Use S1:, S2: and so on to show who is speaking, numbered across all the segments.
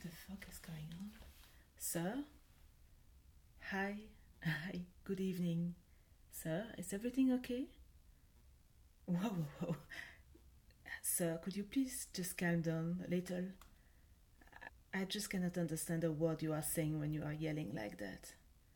S1: the fuck is going on? Sir? Hi. Hi. Good evening. Sir, is everything okay? Whoa, whoa, whoa. Sir, could you please just calm down a little? I just cannot understand a word you are saying when you are yelling like that.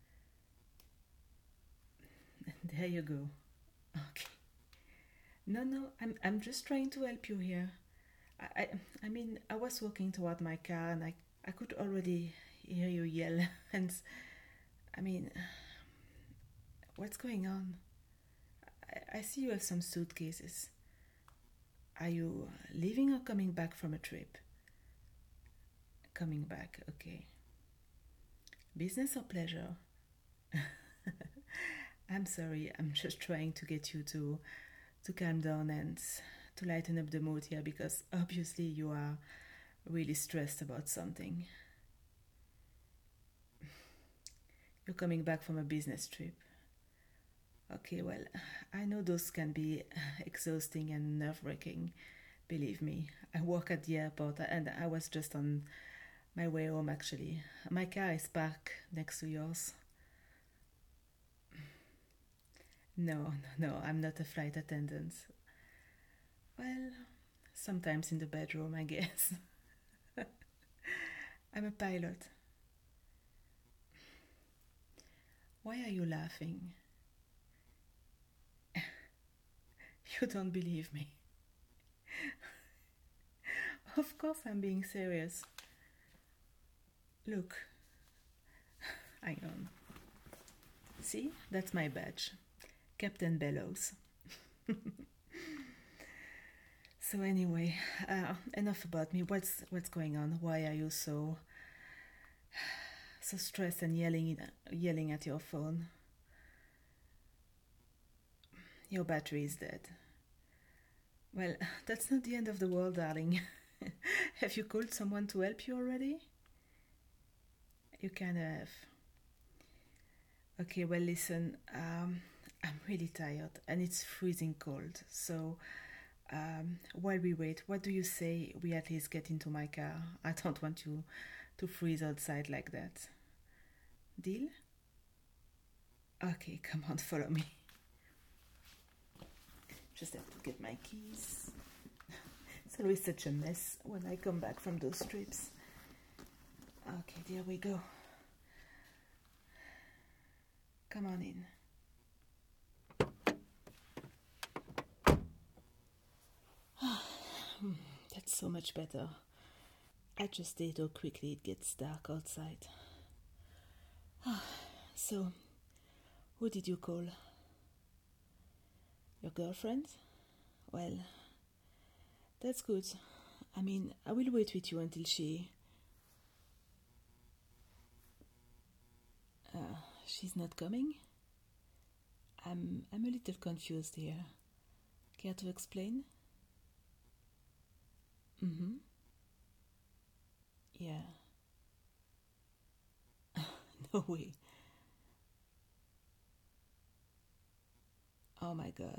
S1: There you go. Okay. No, no, I'm just trying to help you here. I, I, I mean, I was walking toward my car and I could already hear you yell. And I mean, what's going on? I see you have some suitcases. Are you leaving or coming back from a trip? Coming back, okay. Business or pleasure? I'm sorry, I'm just trying to get you to calm down and to lighten up the mood here because obviously you are really stressed about something. You're coming back from a business trip. Okay, well, I know those can be exhausting and nerve wracking. Believe me, I work at the airport and I was just on my way home actually. My car is parked next to yours. No, no, no, I'm not a flight attendant. Well, sometimes in the bedroom, I guess. I'm a pilot. Why are you laughing? You don't believe me. Of course, I'm being serious. Look, hang on. See, that's my badge. Captain Bellows. So anyway, enough about me. What's going on? Why are you so stressed and yelling at your phone? Your battery is dead. Well, that's not the end of the world, darling. Have you called someone to help you already? You can have. Okay, well, listen, I'm really tired and it's freezing cold. So, while we wait, what do you say we at least get into my car? I don't want you to freeze outside like that. Deal? Okay, come on, follow me. Just have to get my keys. It's always such a mess when I come back from those trips. Okay, there we go. Come on in. That's so much better. I just stayed how quickly it gets dark outside. So, who did you call? Your girlfriend? Well, that's good. I mean, I will wait with you until she's not coming? I'm a little confused here. Care to explain? Mm-hmm. Yeah. No way. Oh my god.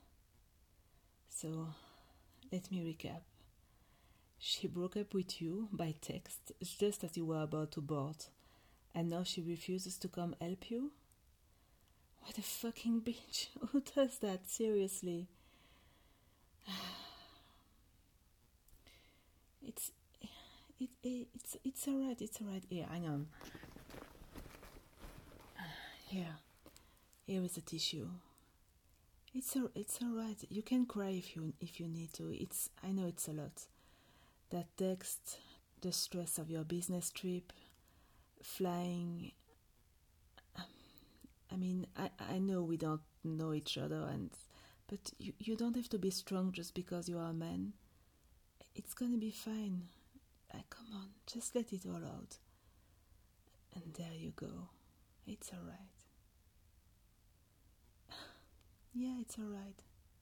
S1: So, let me recap. She broke up with you by text just as you were about to board, and now she refuses to come help you? What a fucking bitch. Who does that? Seriously. It's it's alright, it's alright. Here, hang on. Here is a tissue. It's alright. You can cry if you need to. I know it's a lot. That text, the stress of your business trip, flying. I mean, I know we don't know each other, but you don't have to be strong just because you are a man. It's gonna be fine. Come on, just let it all out. And there you go. It's alright. Yeah, it's alright.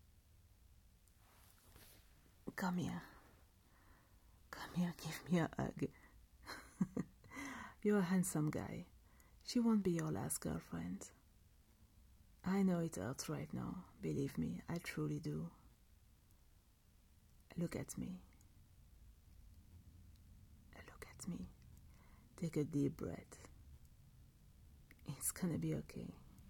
S1: Come here. Come here, give me a hug. You're a handsome guy. She won't be your last girlfriend. I know it hurts right now. Believe me, I truly do. Look at me. Look at at me. Take a deep breath. It's gonna be okay.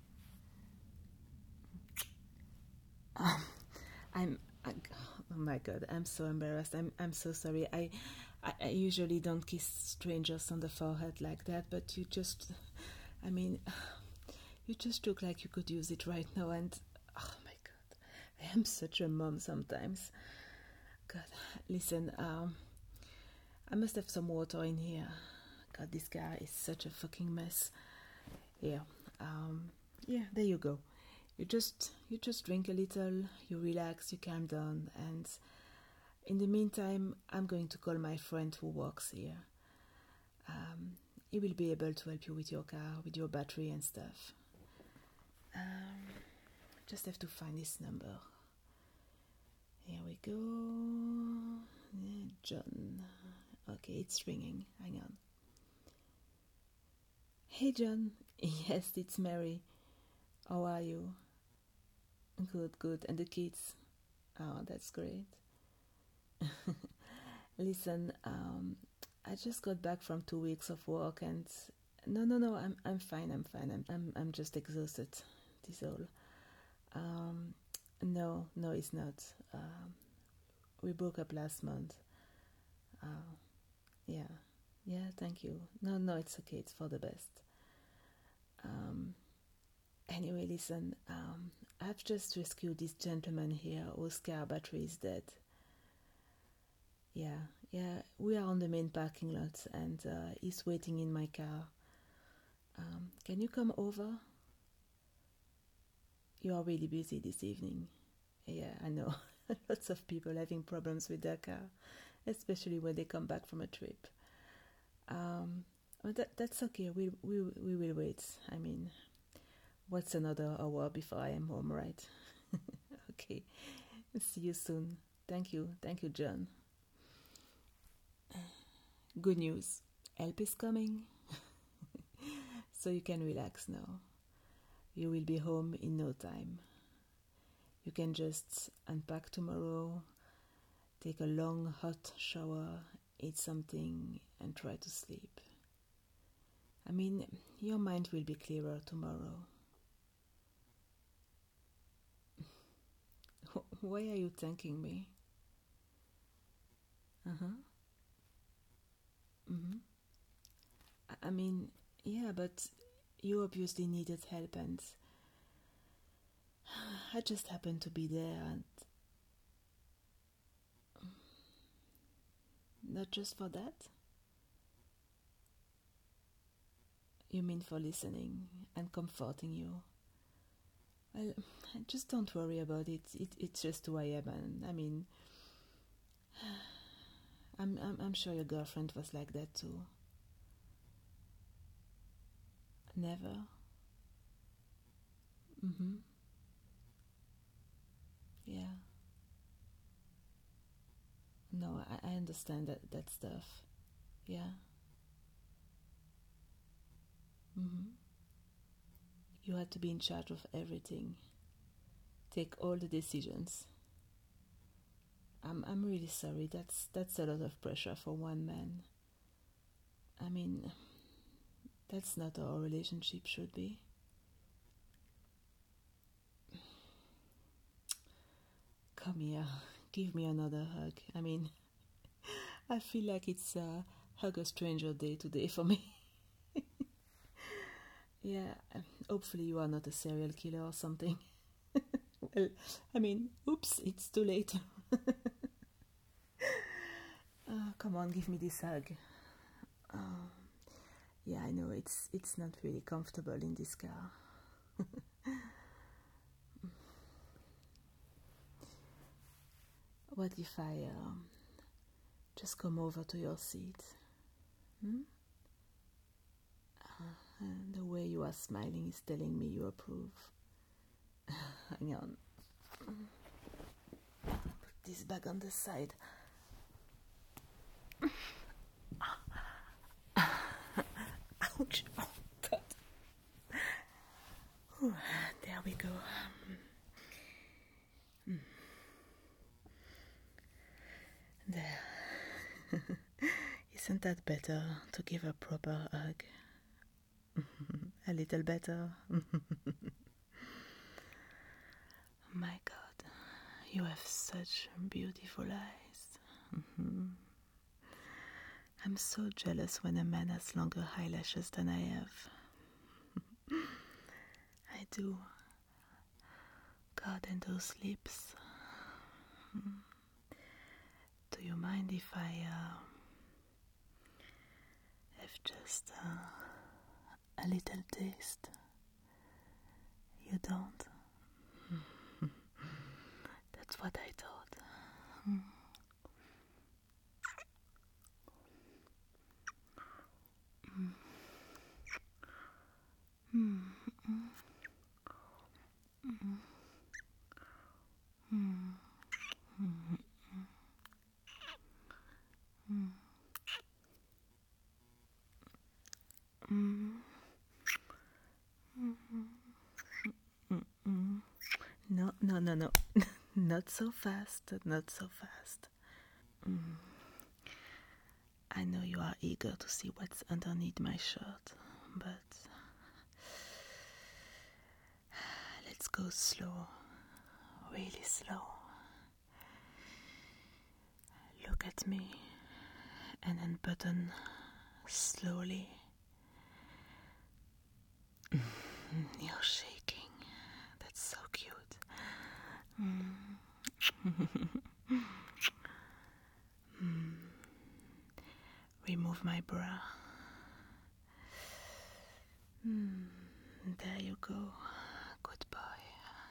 S1: Oh my God, I'm so embarrassed. I'm so sorry. I usually don't kiss strangers on the forehead like that, but I mean, you just look like you could use it right now, and oh my God, I am such a mom sometimes. God, listen, I must have some water in here. God, this car is such a fucking mess. Yeah, yeah, there you go. You just drink a little, you relax, you calm down, and in the meantime, I'm going to call my friend who works here. He will be able to help you with your car, with your battery and stuff. Just have to find his number. Here we go. John. Okay, it's ringing. Hang on. Hey, John. Yes, it's Mary. How are you? Good, good. And the kids? Oh, that's great. Listen, I just got back from 2 weeks of work, and no, I'm fine. I'm just exhausted. This all. No, it's not. We broke up last month. Yeah, yeah. Thank you. No, it's okay. It's for the best. Anyway, listen. I've just rescued this gentleman here whose car battery is dead. Yeah, we are on the main parking lot, and he's waiting in my car. Can you come over? You are really busy this evening. Yeah, I know. Lots of people having problems with their car, especially when they come back from a trip. But that's okay. We will wait. I mean, what's another hour before I am home, right? Okay. See you soon. Thank you, John. Good news. Help is coming. So you can relax now. You will be home in no time. You can just unpack tomorrow, take a long hot shower, eat something, and try to sleep. I mean, your mind will be clearer tomorrow. Why are you thanking me? Uh-huh. Mm-hmm. I mean, yeah, but you obviously needed help, and I just happened to be there, and not just for that. You mean for listening and comforting you? Well, just don't worry about it. It's just who I am, and I mean, I'm sure your girlfriend was like that too. Never. Mm-hmm. Yeah. No, I understand that stuff. Yeah. Mm-hmm. You had to be in charge of everything. Take all the decisions. I'm really sorry. That's a lot of pressure for one man. I mean, that's not how our relationship should be. Come here. Give me another hug. I mean, I feel like it's a hug a stranger day today for me. Yeah, hopefully you are not a serial killer or something. Well, I mean, oops, it's too late. Come on, give me this hug. Uh, yeah, I know it's not really comfortable in this car. What if I just come over to your seat? Hmm? The way you are smiling is telling me you approve. Hang on. Put this bag on the side. Ouch. Oh, God. Ooh, there we go. There. You Isn't that better to give a proper hug? A little better. My God, you have such beautiful eyes. I'm so jealous when a man has longer eyelashes than I have. I do. God, and those lips. Do you mind if I have just a little taste? You don't? That's what I thought. No, no, no, no. Not so fast, not so fast. I know you are eager to see what's underneath my shirt, but let's go slow, really slow. Look at me and unbutton slowly. You're shaking. That's so cute. Remove my bra. There you go. Good boy.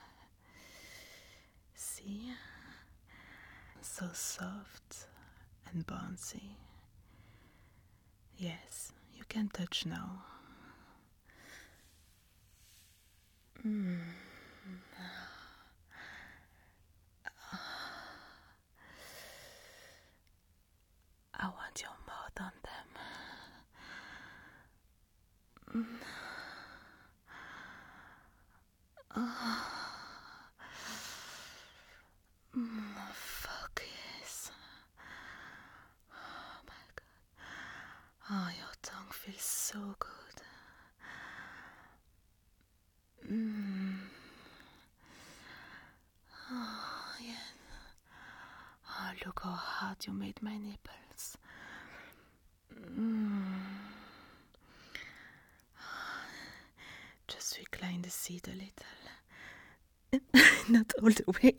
S1: See? So soft and bouncy. Yes, you can touch now. I want your mouth on them. Fuck yes. Oh my God. Oh, your tongue feels so good. Oh, yeah. Oh, look how hard you made my nipples. Just recline the seat a little. Not all the way.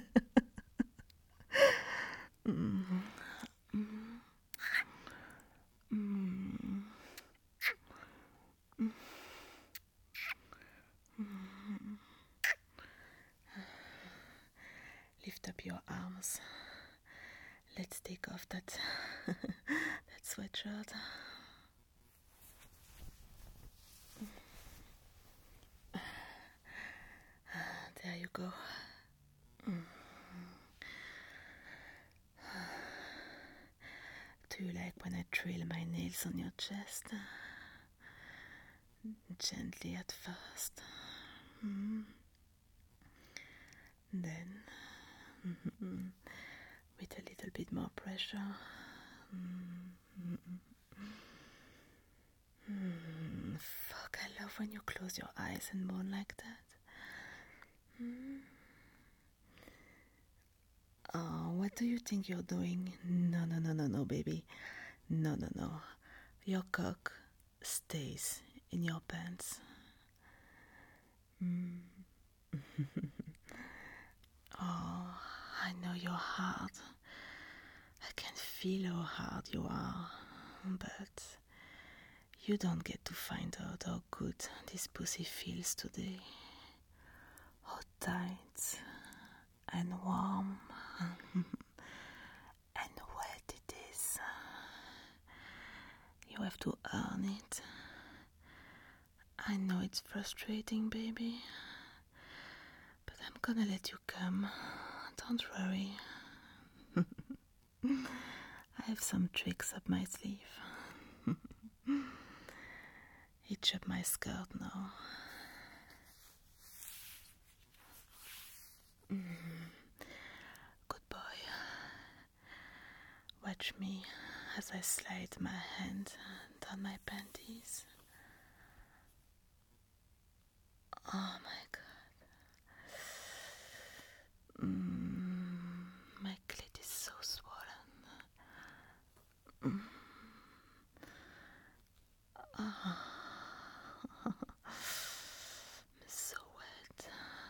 S1: Lift up your arms. Let's take off that sweatshirt. There you go. Do you like when I drill my nails on your chest? Gently at first. Then, with a little bit more pressure. Fuck, I love when you close your eyes and moan like that. Oh, what do you think you're doing? No, no, no, no, no, baby. No, no, no. Your cock stays in your pants. Oh, I know you're hard. I can feel how hard you are. But you don't get to find out how good this pussy feels today. How tight and warm and wet it is. You have to earn it. I know it's frustrating, baby, but I'm gonna let you come. Don't worry. I have some tricks up my sleeve. Hitch up my skirt now. Good boy. Watch me as I slide my hand down my panties. Oh my god. My clit is so swollen. It's so wet.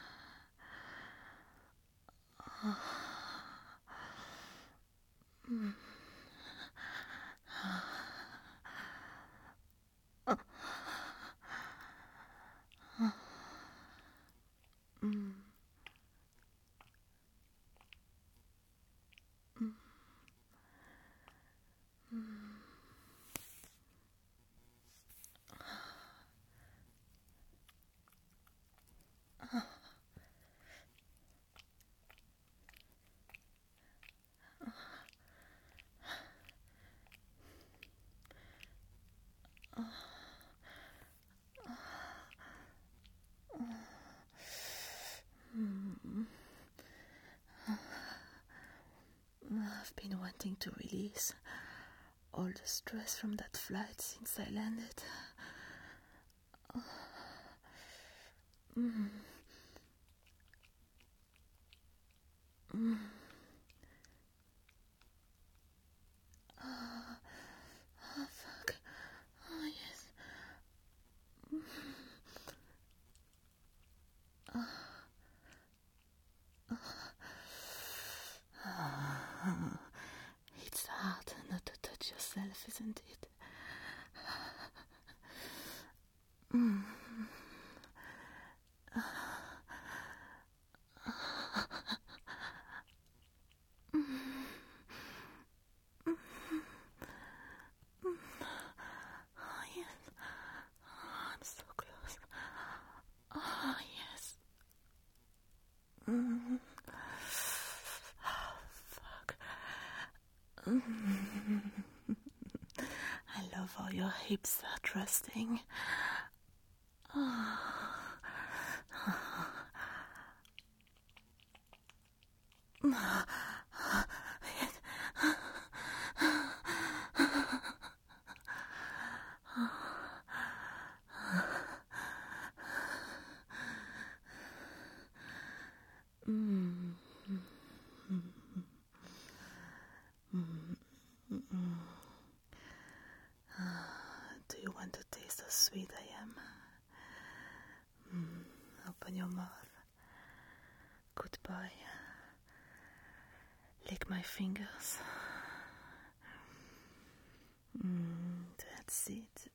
S1: I've been wanting to release all the stress from that flight since I landed. Oh, fuck. Oh, yes. It's hard not to touch yourself, isn't it? Oh, yes. Oh, I'm so close. Oh, yes. Fuck. I love how your hips are thrusting. Do you want to taste how sweet I am? Open your mouth. Good boy. Lick my fingers. That's it.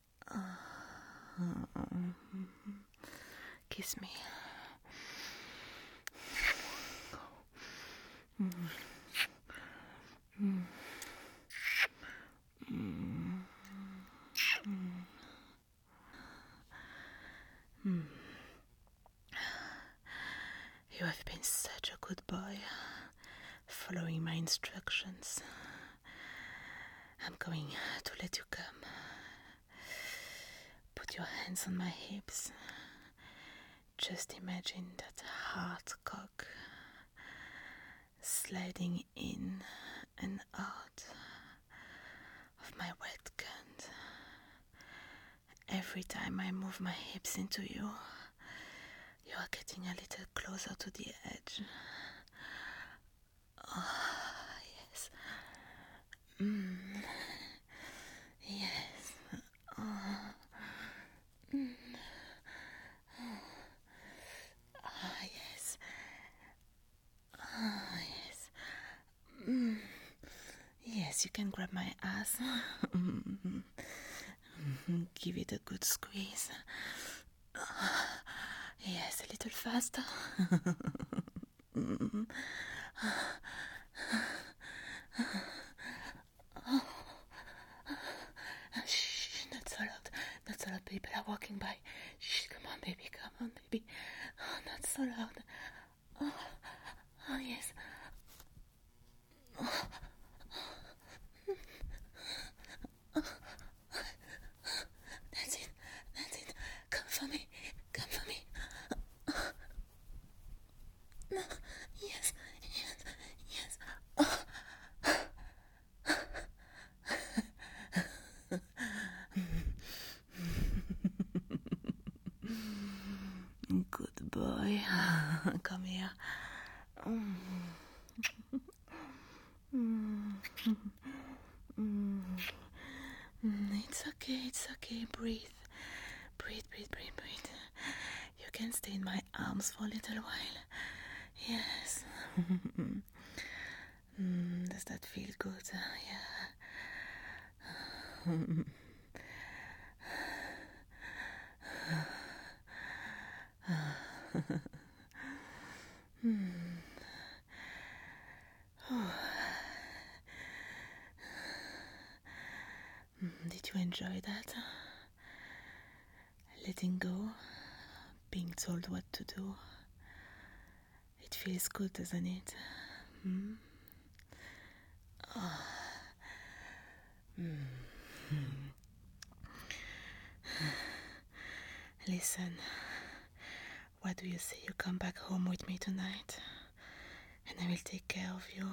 S1: Kiss me. You have been such a good boy, following my instructions. I'm going to let you come. Put your hands on my hips. Just imagine that hard cock sliding in and out of my wet cunt. Every time I move my hips into you, you are getting a little closer to the edge. Oh, yes. Yes. Oh. Ah, yes. Ah, yes. Yes, you can grab my ass. Give it a good squeeze. Yes, a little faster. Shh, not so loud. Not so loud. People are walking by. Shh, come on, baby. Come on, baby. Oh, not so loud. Oh yes. That's it. That's it. Come for me. Come for me. Yes. Yes. Yes. Come here. Mm. Mm. Mm. It's okay. Breathe. Breathe. You can stay in my arms for a little while. Yes. Does that feel good? Yeah. Did you enjoy that? Letting go, being told what to do. It feels good, doesn't it? Hmm? Oh. Listen, what do you say you come back home with me tonight? And I will take care of you.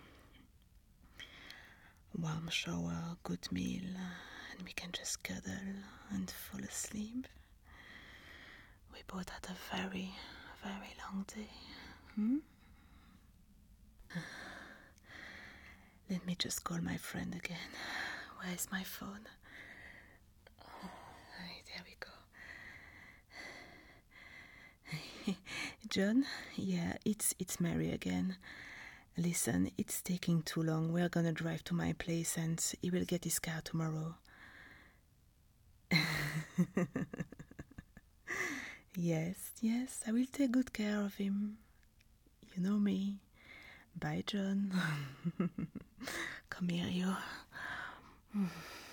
S1: Warm shower, good meal, and we can just cuddle and fall asleep. We both had a very, very long day. Hmm? Let me just call my friend again. Where is my phone? Oh, there we go. John? Yeah, it's Mary again. Listen, it's taking too long. We're gonna drive to my place and he will get his car tomorrow. Yes, I will take good care of him. You know me. Bye, John. Come here, you.